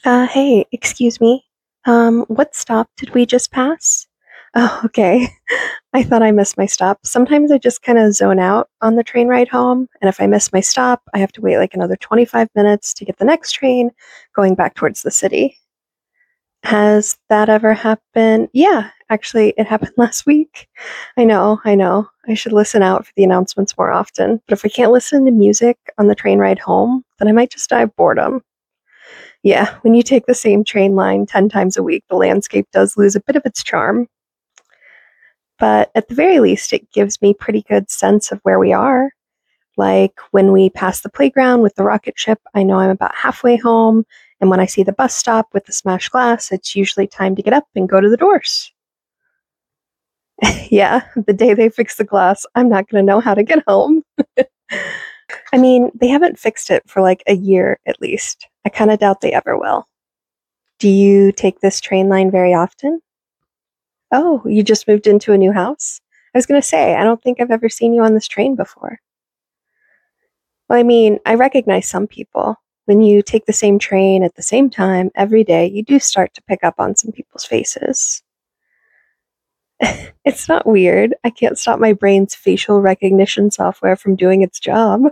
Hey, excuse me. What stop did we just pass? Oh, okay. I thought I missed my stop. Sometimes I just kind of zone out on the train ride home, and if I miss my stop, I have to wait like another 25 minutes to get the next train going back towards the city. Has that ever happened? Yeah, actually, it happened last week. I know. I should listen out for the announcements more often, but if I can't listen to music on the train ride home, then I might just die of boredom. Yeah, when you take the same train line 10 times a week, the landscape does lose a bit of its charm. But at the very least, it gives me pretty good sense of where we are. Like when we pass the playground with the rocket ship, I know I'm about halfway home. And when I see the bus stop with the smashed glass, it's usually time to get up and go to the doors. Yeah, the day they fix the glass, I'm not going to know how to get home. I mean, they haven't fixed it for like a year at least. I kind of doubt they ever will. Do you take this train line very often? Oh, you just moved into a new house? I was going to say, I don't think I've ever seen you on this train before. Well, I mean, I recognize some people. When you take the same train at the same time every day, you do start to pick up on some people's faces. It's not weird. I can't stop my brain's facial recognition software from doing its job.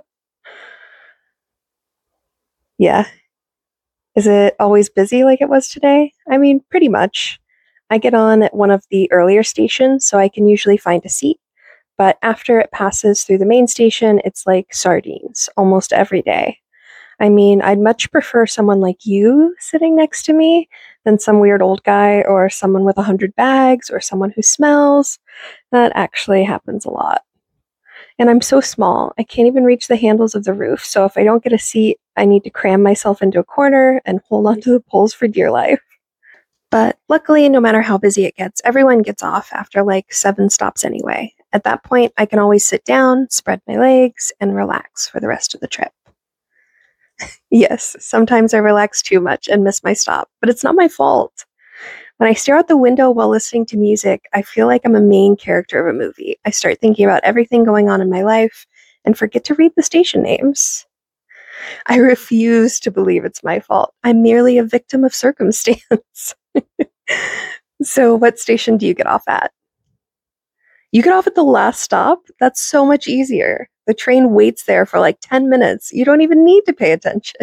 Yeah. Is it always busy like it was today? I mean, pretty much. I get on at one of the earlier stations, so I can usually find a seat. But after it passes through the main station, it's like sardines almost every day. I mean, I'd much prefer someone like you sitting next to me than some weird old guy or someone with 100 bags or someone who smells. That actually happens a lot. And I'm so small, I can't even reach the handles of the roof. So if I don't get a seat, I need to cram myself into a corner and hold onto the poles for dear life. But luckily, no matter how busy it gets, everyone gets off after like 7 stops anyway. At that point, I can always sit down, spread my legs, and relax for the rest of the trip. Yes, sometimes I relax too much and miss my stop, but it's not my fault. When I stare out the window while listening to music, I feel like I'm a main character of a movie. I start thinking about everything going on in my life and forget to read the station names. I refuse to believe it's my fault. I'm merely a victim of circumstance. So, what station do you get off at? You get off at the last stop? That's so much easier. The train waits there for like 10 minutes. You don't even need to pay attention.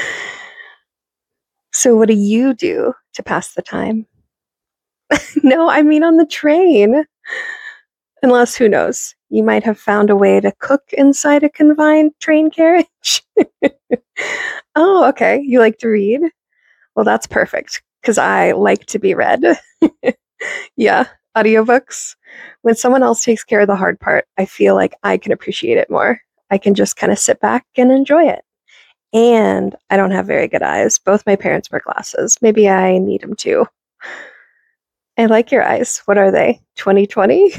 So, what do you do to pass the time? No, I mean on the train. Unless, who knows, you might have found a way to cook inside a confined train carriage. Oh, okay. You like to read? Well, that's perfect because I like to be read. Yeah, audiobooks. When someone else takes care of the hard part, I feel like I can appreciate it more. I can just kind of sit back and enjoy it. And I don't have very good eyes. Both my parents wear glasses. Maybe I need them too. I like your eyes. What are they? 2020?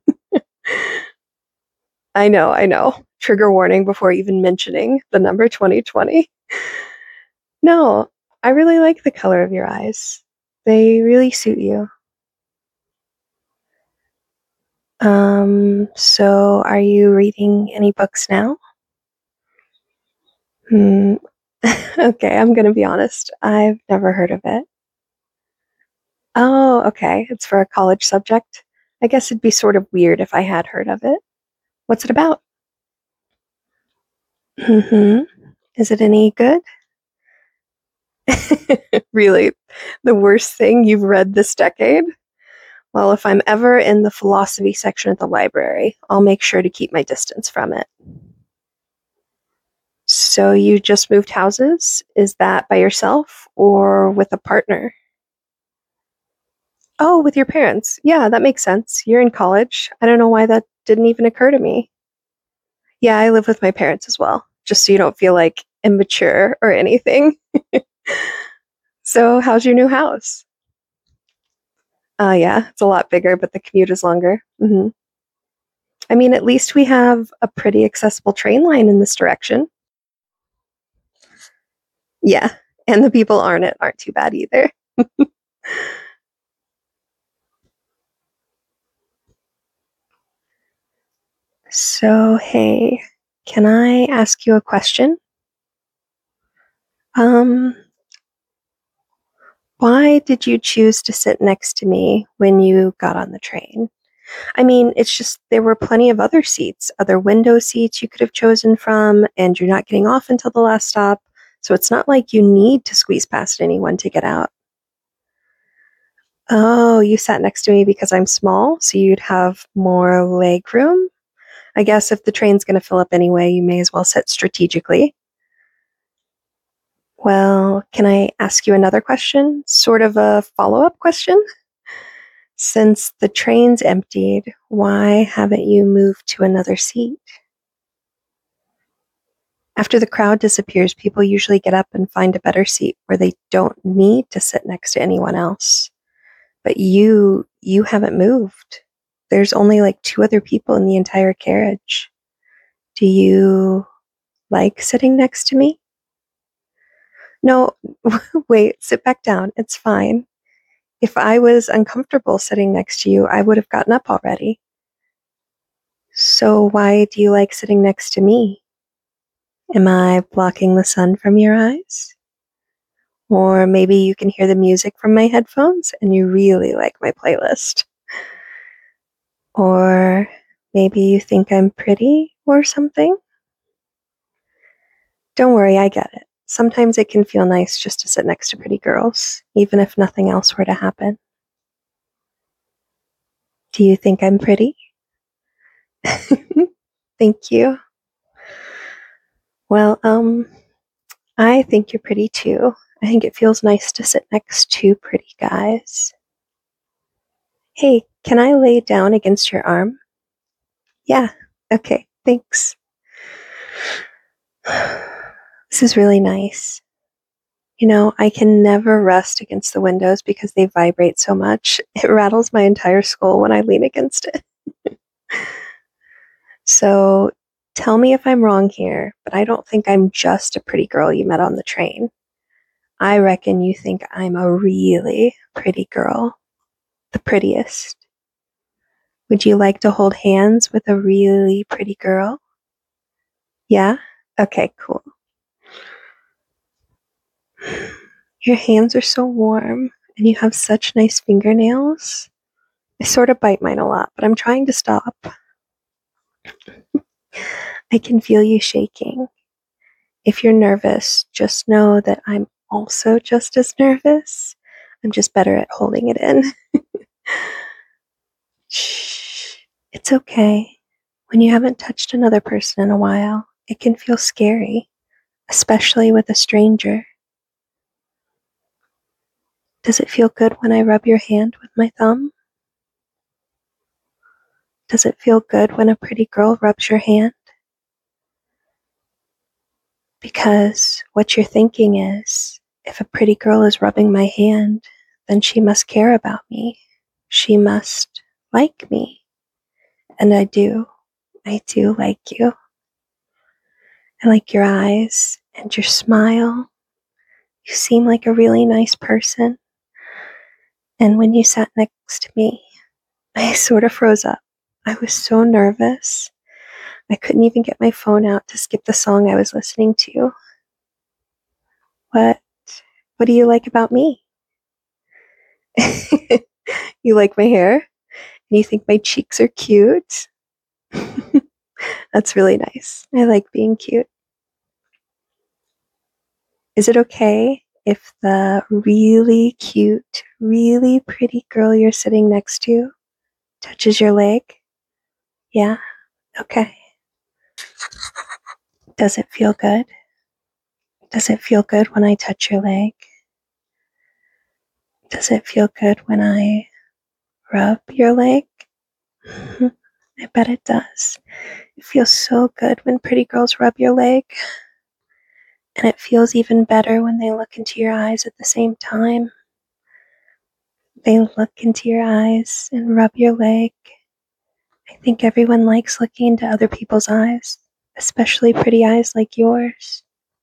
I know. Trigger warning before even mentioning the number 2020. No, I really like the color of your eyes. They really suit you. So are you reading any books now? Hmm. Okay, I'm gonna be honest. I've never heard of it. Oh, okay. It's for a college subject. I guess it'd be sort of weird if I had heard of it. What's it about? Hmm. Is it any good? Really? The worst thing you've read this decade? Well, if I'm ever in the philosophy section at the library, I'll make sure to keep my distance from it. So you just moved houses? Is that by yourself or with a partner? Oh, with your parents. Yeah, that makes sense. You're in college. I don't know why that didn't even occur to me. Yeah, I live with my parents as well, just so you don't feel like immature or anything. So, how's your new house? Yeah, it's a lot bigger, but the commute is longer. I mean, at least we have a pretty accessible train line in this direction. Yeah, and the people on it aren't too bad either. So, hey, can I ask you a question? Um, Why did you choose to sit next to me when you got on the train? I mean, it's just there were plenty of other seats, other window seats you could have chosen from, and you're not getting off until the last stop. So it's not like you need to squeeze past anyone to get out. Oh, you sat next to me because I'm small, so you'd have more leg room? I guess if the train's going to fill up anyway, you may as well sit strategically. Well, can I ask you another question? Sort of a follow up question? Since the train's emptied, why haven't you moved to another seat? After the crowd disappears, people usually get up and find a better seat where they don't need to sit next to anyone else. But you haven't moved. There's only like two other people in the entire carriage. Do you like sitting next to me? No, wait, sit back down. It's fine. If I was uncomfortable sitting next to you, I would have gotten up already. So why do you like sitting next to me? Am I blocking the sun from your eyes? Or maybe you can hear the music from my headphones and you really like my playlist. Or maybe you think I'm pretty or something? Don't worry, I get it. Sometimes it can feel nice just to sit next to pretty girls, even if nothing else were to happen. Do you think I'm pretty? Thank you. Well, I think you're pretty too. I think it feels nice to sit next to pretty guys. Hey, can I lay down against your arm? Yeah, okay, thanks. This is really nice. You know, I can never rest against the windows because they vibrate so much. It rattles my entire skull when I lean against it. So tell me if I'm wrong here, but I don't think I'm just a pretty girl you met on the train. I reckon you think I'm a really pretty girl, the prettiest. Would you like to hold hands with a really pretty girl? Yeah? Okay, cool. Your hands are so warm and you have such nice fingernails. I sort of bite mine a lot, but I'm trying to stop. I can feel you shaking. If you're nervous, just know that I'm also just as nervous. I'm just better at holding it in. Shh. It's okay. When you haven't touched another person in a while, it can feel scary, especially with a stranger. Does it feel good when I rub your hand with my thumb? Does it feel good when a pretty girl rubs your hand? Because what you're thinking is, if a pretty girl is rubbing my hand, then she must care about me. She must like me. And I do. I do like you. I like your eyes and your smile. You seem like a really nice person. And when you sat next to me, I sort of froze up. I was so nervous. I couldn't even get my phone out to skip the song I was listening to. What what do you like about me? You like my hair? And you think my cheeks are cute? That's really nice. I like being cute. Is it okay if the really cute, really pretty girl you're sitting next to touches your leg? Yeah? Okay. Does it feel good? Does it feel good when I touch your leg? Does it feel good when I rub your leg? I bet it does. It feels so good when pretty girls rub your leg. And it feels even better when they look into your eyes at the same time. They look into your eyes and rub your leg. I think everyone likes looking into other people's eyes, especially pretty eyes like yours.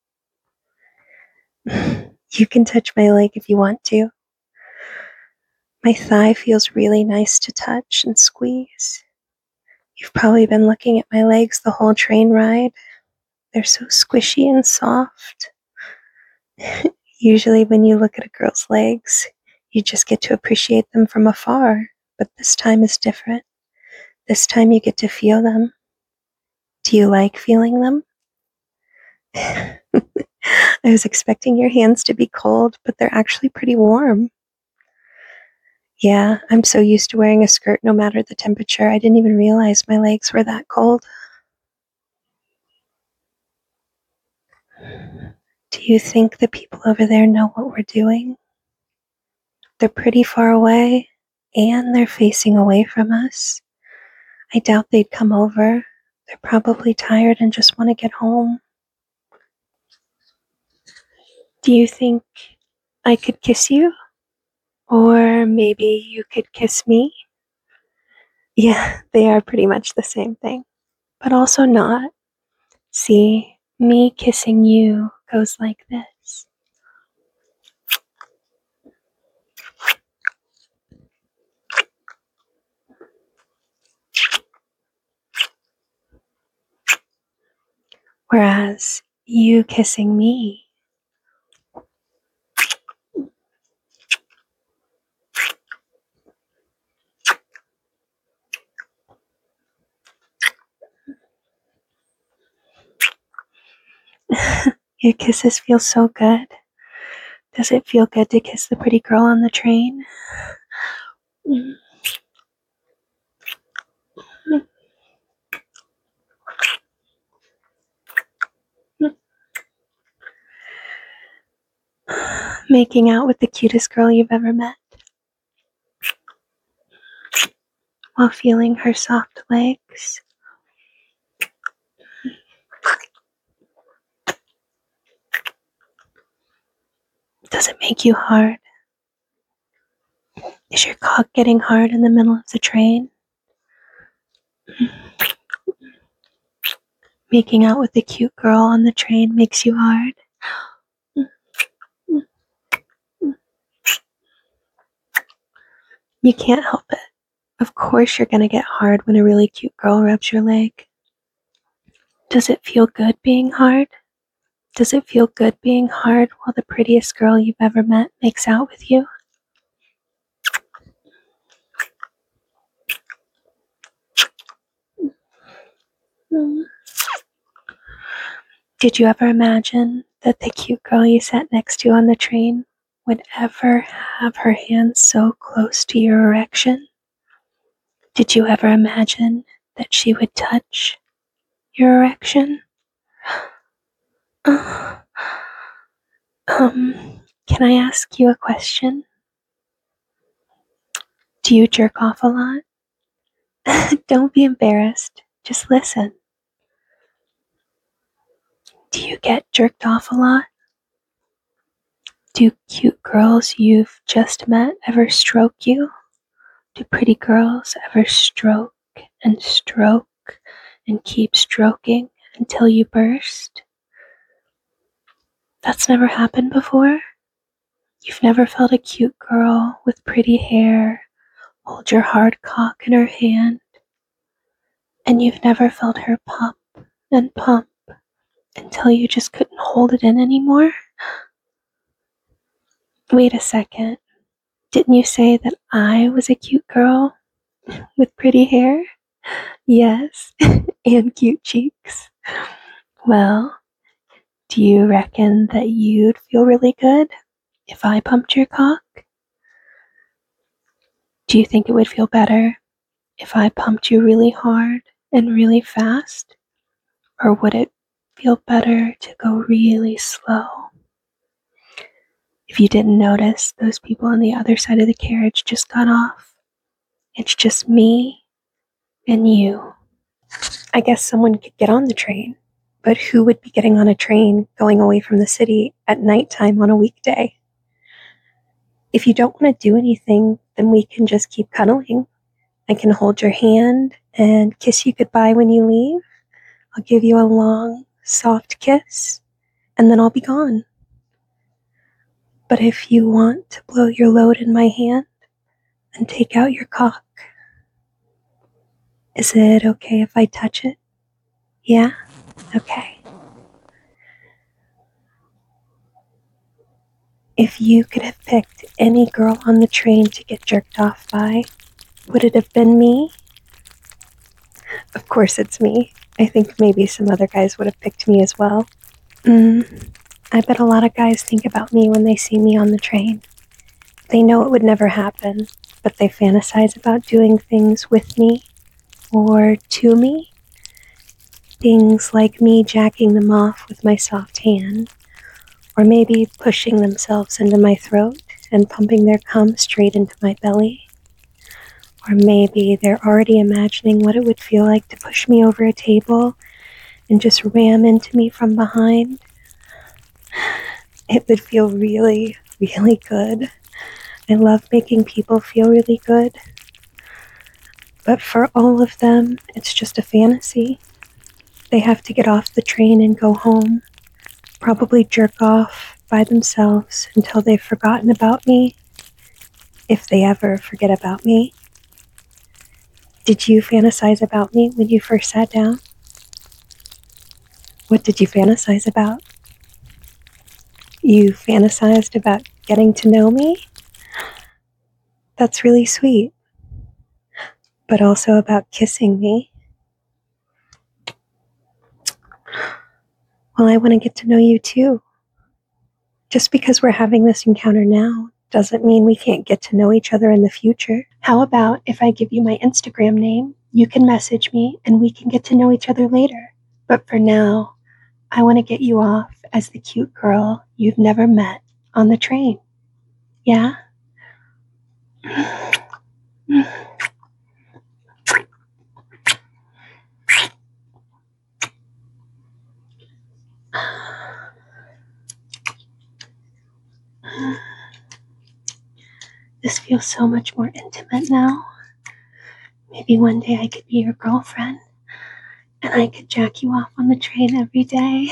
You can touch my leg if you want to. My thigh feels really nice to touch and squeeze. You've probably been looking at my legs the whole train ride. They're so squishy and soft. Usually when you look at a girl's legs, You just get to appreciate them from afar, but this time is different. This time you get to feel them. Do you like feeling them? I was expecting your hands to be cold, but they're actually pretty warm. Yeah, I'm so used to wearing a skirt no matter the temperature, I didn't even realize my legs were that cold. Do you think the people over there know what we're doing? They're pretty far away, and they're facing away from us. I doubt they'd come over. They're probably tired and just want to get home. Do you think I could kiss you? Or maybe you could kiss me? Yeah, they are pretty much the same thing, but also not. See, me kissing you goes like this. Whereas you kissing me, your kisses feel so good. Does it feel good to kiss the pretty girl on the train? Making out with the cutest girl you've ever met while feeling her soft legs. Does it make you hard? Is your cock getting hard in the middle of the train? Making out with the cute girl on the train makes you hard? You can't help it. Of course you're gonna get hard when a really cute girl rubs your leg. Does it feel good being hard? Does it feel good being hard while the prettiest girl you've ever met makes out with you? Did you ever imagine that the cute girl you sat next to on the train would ever have her hands so close to your erection? Did you ever imagine that she would touch your erection? Uh, can I ask you a question? Do you jerk off a lot? Don't be embarrassed. Just listen. Do you get jerked off a lot? Do cute girls you've just met ever stroke you? Do pretty girls ever stroke and keep stroking until you burst? That's never happened before? You've never felt a cute girl with pretty hair hold your hard cock in her hand, and you've never felt her pump and pump until you just couldn't hold it in anymore? Wait a second. Didn't you say that I was a cute girl with pretty hair? Yes, and cute cheeks. Well, do you reckon that you'd feel really good if I pumped your cock? Do you think it would feel better if I pumped you really hard and really fast? Or would it feel better to go really slow? If you didn't notice, those people on the other side of the carriage just got off. It's just me and you. I guess someone could get on the train, but who would be getting on a train going away from the city at nighttime on a weekday? If you don't want to do anything, then we can just keep cuddling. I can hold your hand and kiss you goodbye when you leave. I'll give you a long, soft kiss, and then I'll be gone. But if you want to blow your load in my hand and take out your cock, is it okay if I touch it? Yeah? Okay. If you could have picked any girl on the train to get jerked off by, would it have been me? Of course it's me. I think maybe some other guys would have picked me as well. I bet a lot of guys think about me when they see me on the train. They know it would never happen, but they fantasize about doing things with me or to me. Things like me jacking them off with my soft hand, or maybe pushing themselves into my throat and pumping their cum straight into my belly. Or maybe they're already imagining what it would feel like to push me over a table and just ram into me from behind. It would feel really, really good. I love making people feel really good. But for all of them, it's just a fantasy. They have to get off the train and go home, probably jerk off by themselves until they've forgotten about me, if they ever forget about me. Did you fantasize about me when you first sat down? What did you fantasize about? You fantasized about getting to know me? That's really sweet. But also about kissing me. Well, I want to get to know you too. Just because we're having this encounter now doesn't mean we can't get to know each other in the future. How about if I give you my Instagram name, you can message me and we can get to know each other later. But for now, I want to get you off as the cute girl you've never met on the train. Yeah? This feels so much more intimate now. Maybe one day I could be your girlfriend and I could jack you off on the train every day.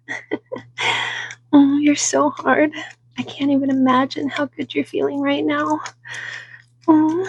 Oh, you're so hard. I can't even imagine how good you're feeling right now. Oh.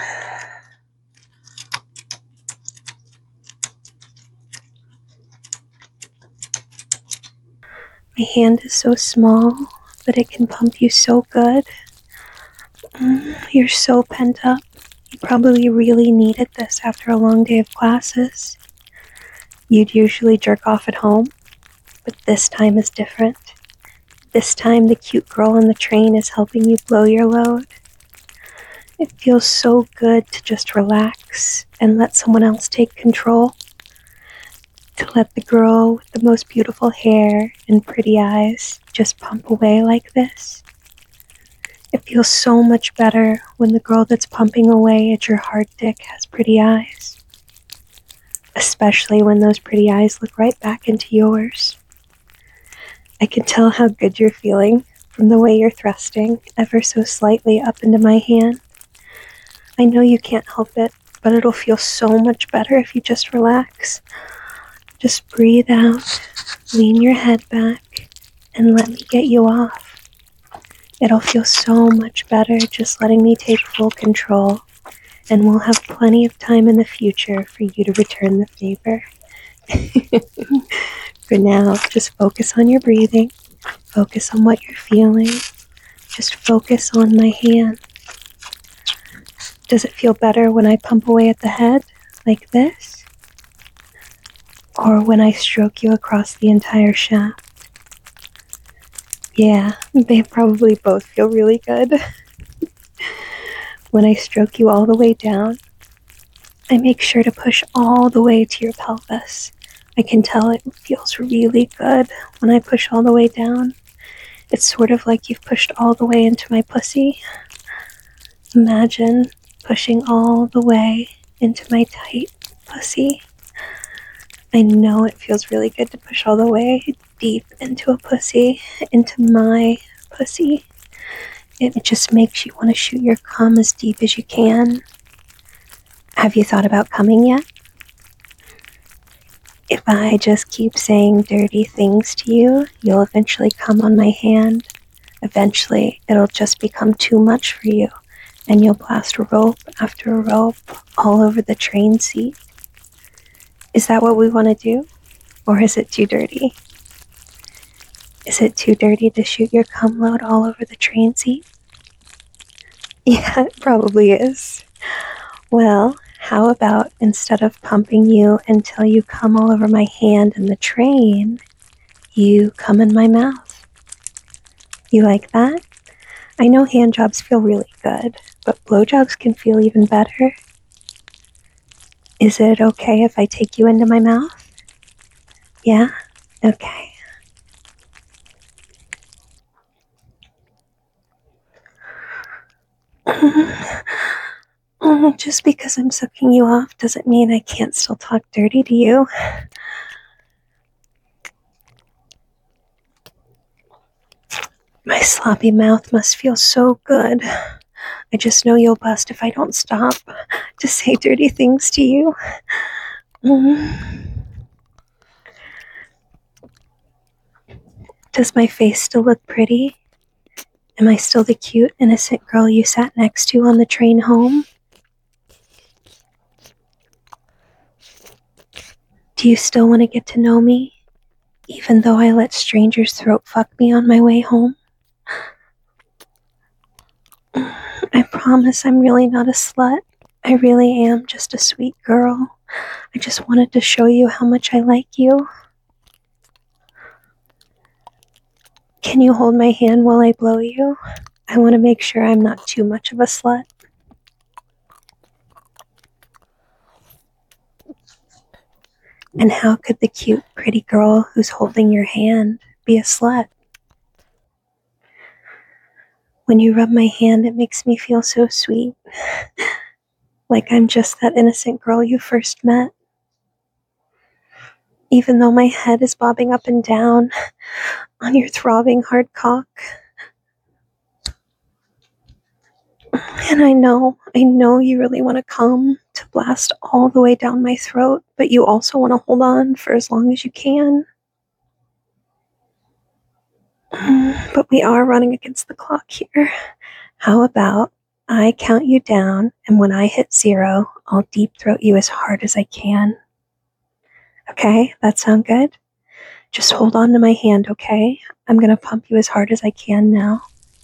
My hand is so small, but it can pump you so good. You're so pent up. You probably really needed this after a long day of classes. You'd usually jerk off at home, but this time is different. This time the cute girl on the train is helping you blow your load. It feels so good to just relax and let someone else take control. To let the girl with the most beautiful hair and pretty eyes just pump away like this. It feels so much better when the girl that's pumping away at your hard dick has pretty eyes. Especially when those pretty eyes look right back into yours. I can tell how good you're feeling from the way you're thrusting ever so slightly up into my hand. I know you can't help it, but it'll feel so much better if you just relax. Just breathe out, lean your head back, and let me get you off. It'll feel so much better just letting me take full control, and we'll have plenty of time in the future for you to return the favor. For now, just focus on your breathing, focus on what you're feeling, just focus on my hand. Does it feel better when I pump away at the head, like this? Or when I stroke you across the entire shaft? Yeah, they probably both feel really good. When I stroke you all the way down, I make sure to push all the way to your pelvis. I can tell it feels really good when I push all the way down. It's sort of like you've pushed all the way into my pussy. Imagine pushing all the way into my tight pussy. I know it feels really good to push all the way deep into a pussy, into my pussy. It just makes you want to shoot your cum as deep as you can. Have you thought about coming yet? If I just keep saying dirty things to you, you'll eventually come on my hand. Eventually, it'll just become too much for you, and you'll blast rope after rope all over the train seat. Is that what we want to do? Or is it too dirty? Is it too dirty to shoot your cum load all over the train seat? Yeah, it probably is. Well, how about instead of pumping you until you come all over my hand in the train, you come in my mouth? You like that? I know hand jobs feel really good, but blowjobs can feel even better. Is it okay if I take you into my mouth? Yeah? Okay. Just because I'm sucking you off doesn't mean I can't still talk dirty to you. My sloppy mouth must feel so good. I just know you'll bust if I don't stop to say dirty things to you. Does my face still look pretty? Am I still the cute, innocent girl you sat next to on the train home? Do you still want to get to know me, even though I let strangers throat fuck me on my way home? I promise I'm really not a slut. I really am just a sweet girl. I just wanted to show you how much I like you. Can you hold my hand while I blow you? I want to make sure I'm not too much of a slut. And how could the cute, pretty girl who's holding your hand be a slut? When you rub my hand, it makes me feel so sweet. Like I'm just that innocent girl you first met. Even though my head is bobbing up and down on your throbbing hard cock. And I know you really want to come to blast all the way down my throat, but you also want to hold on for as long as you can. But we are running against the clock here. How about I count you down, and when I hit 0, I'll deep throat you as hard as I can. Okay, that sound good? Just hold on to my hand, okay? I'm gonna pump you as hard as I can now.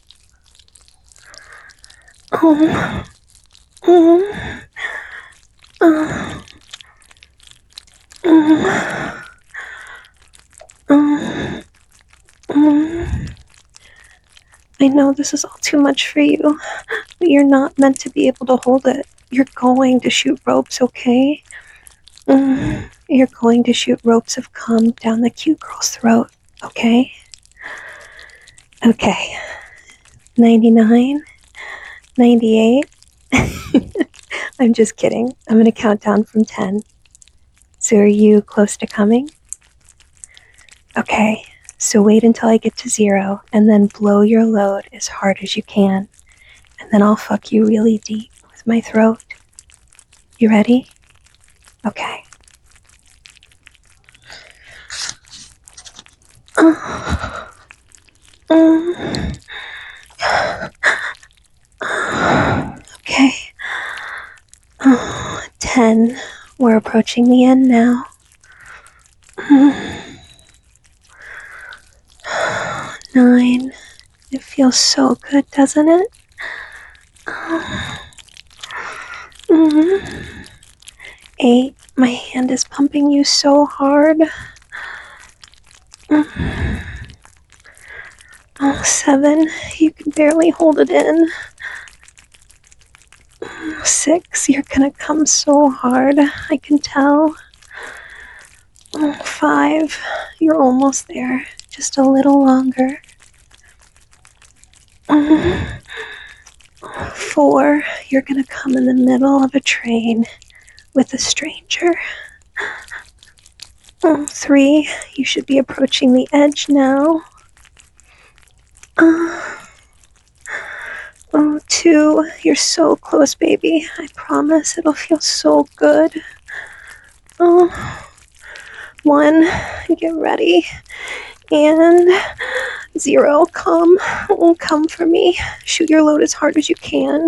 I know this is all too much for you, but you're not meant to be able to hold it. You're going to shoot ropes, okay? You're going to shoot ropes of cum down the cute girl's throat, okay? Okay. 99, 98. I'm just kidding. I'm going to count down from 10. So are you close to coming? Okay. So wait until I get to 0 and then blow your load as hard as you can. And then I'll fuck you really deep with my throat. You ready? Okay. Okay. 10. We're approaching the end now. 9. It feels so good, doesn't it? 8. My hand is pumping you so hard. 7. You can barely hold it in. 6. You're gonna come so hard. I can tell. 5. You're almost there. Just a little longer. 4. You're gonna come in the middle of a train with a stranger. 3. You should be approaching the edge now. 2. You're so close, baby. I promise it'll feel so good. 1. Get ready. And 0. Come. Come for me. Shoot your load as hard as you can.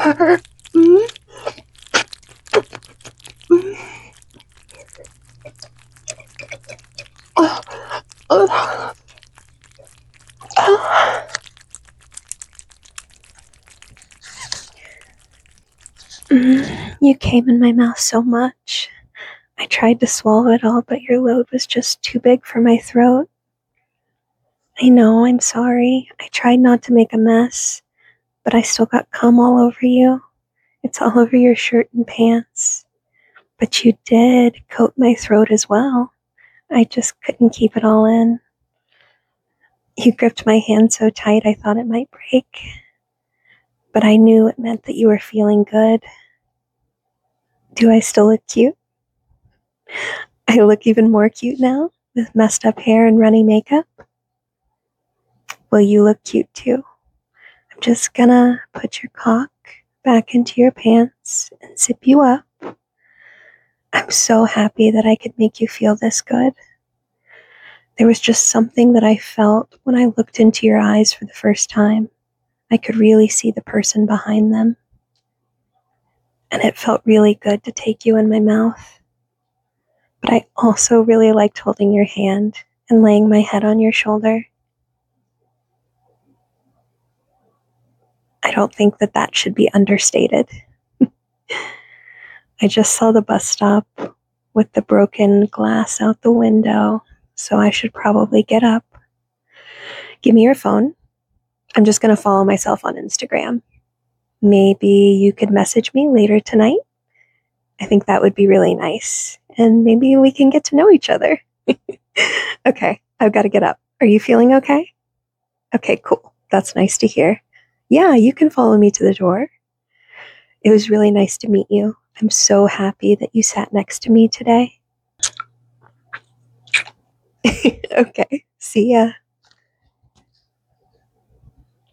You came in my mouth so much. I tried to swallow it all, but your load was just too big for my throat. I know, I'm sorry. I tried not to make a mess, but I still got cum all over you. It's all over your shirt and pants. But you did coat my throat as well. I just couldn't keep it all in. You gripped my hand so tight I thought it might break. But I knew it meant that you were feeling good. Do I still look cute? I look even more cute now, with messed up hair and runny makeup. Well, you look cute too. I'm just gonna put your cock back into your pants and zip you up. I'm so happy that I could make you feel this good. There was just something that I felt when I looked into your eyes for the first time. I could really see the person behind them. And it felt really good to take you in my mouth. But I also really liked holding your hand and laying my head on your shoulder. I don't think that that should be understated. I just saw the bus stop with the broken glass out the window, so I should probably get up. Give me your phone. I'm just going to follow myself on Instagram. Maybe you could message me later tonight. I think that would be really nice. And maybe we can get to know each other. Okay, I've got to get up. Are you feeling okay? Okay, cool. That's nice to hear. Yeah, you can follow me to the door. It was really nice to meet you. I'm so happy that you sat next to me today. Okay, see ya.